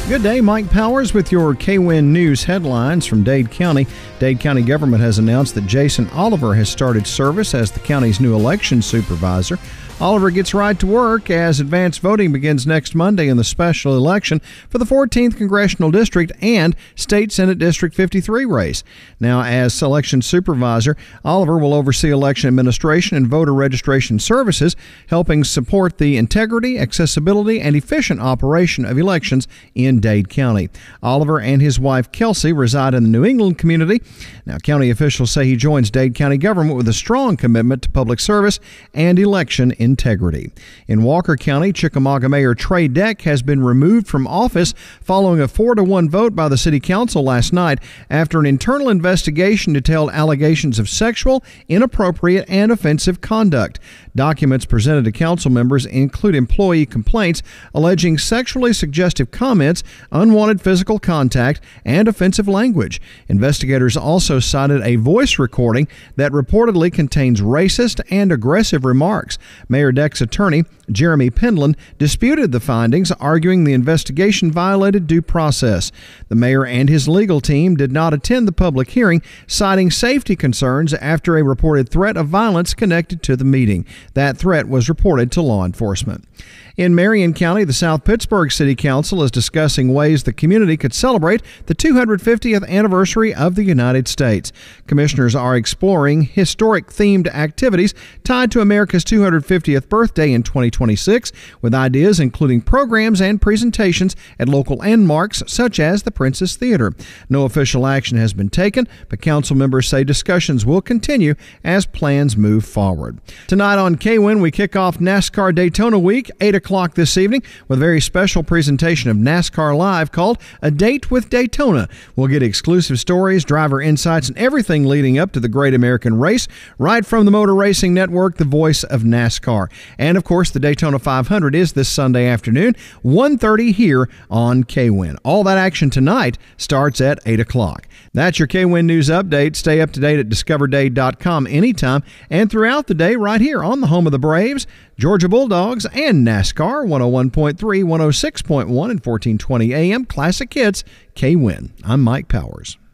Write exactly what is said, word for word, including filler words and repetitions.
Good day, Mike Powers with your K W I N News headlines from Dade County. Dade County government has announced that Jason Oliver has started service as the county's new election supervisor. Oliver gets right to work as advanced voting begins next Monday in the special election for the fourteenth Congressional District and State Senate District fifty-three race. Now, as election supervisor, Oliver will oversee election administration and voter registration services, helping support the integrity, accessibility, and efficient operation of elections in Dade County. Oliver and his wife, Kelsey, reside in the New England community. Now, county officials say he joins Dade County government with a strong commitment to public service and election integrity. In Walker County, Chickamauga Mayor Trey Deck has been removed from office following a four to one vote by the city council last night after an internal investigation detailed allegations of sexual, inappropriate, and offensive conduct. Documents presented to council members include employee complaints alleging sexually suggestive comments, unwanted physical contact, and offensive language. Investigators also cited a voice recording that reportedly contains racist and aggressive remarks. Mayor Deck's attorney, Jeremy Pendlin, disputed the findings, arguing the investigation violated due process. The mayor and his legal team did not attend the public hearing, citing safety concerns after a reported threat of violence connected to the meeting. That threat was reported to law enforcement. In Marion County, the South Pittsburg City Council is discussing ways the community could celebrate the two hundred fiftieth anniversary of the United States. Commissioners are exploring historic-themed activities tied to America's two hundred fiftieth birthday in twenty twenty-six, with ideas including programs and presentations at local landmarks such as the Princess Theater. No official action has been taken, but council members say discussions will continue as plans move forward. Tonight on K W I N, we kick off NASCAR Daytona Week, eight o'clock this evening, with a very special presentation of NASCAR Live called A Date with Daytona. We'll get exclusive stories, driver insights, and everything leading up to the Great American Race, right from the Motor Racing Network, the voice of NASCAR. And, of course, the Daytona five hundred is this Sunday afternoon, one thirty here on K W I N. All that action tonight starts at eight o'clock. That's your K W I N News Update. Stay up to date at discover dade dot com anytime and throughout the day right here on the home of the Braves, Georgia Bulldogs, and NASCAR, one oh one point three, one oh six point one, and fourteen twenty A M Classic Hits, K W I N. I'm Mike Powers.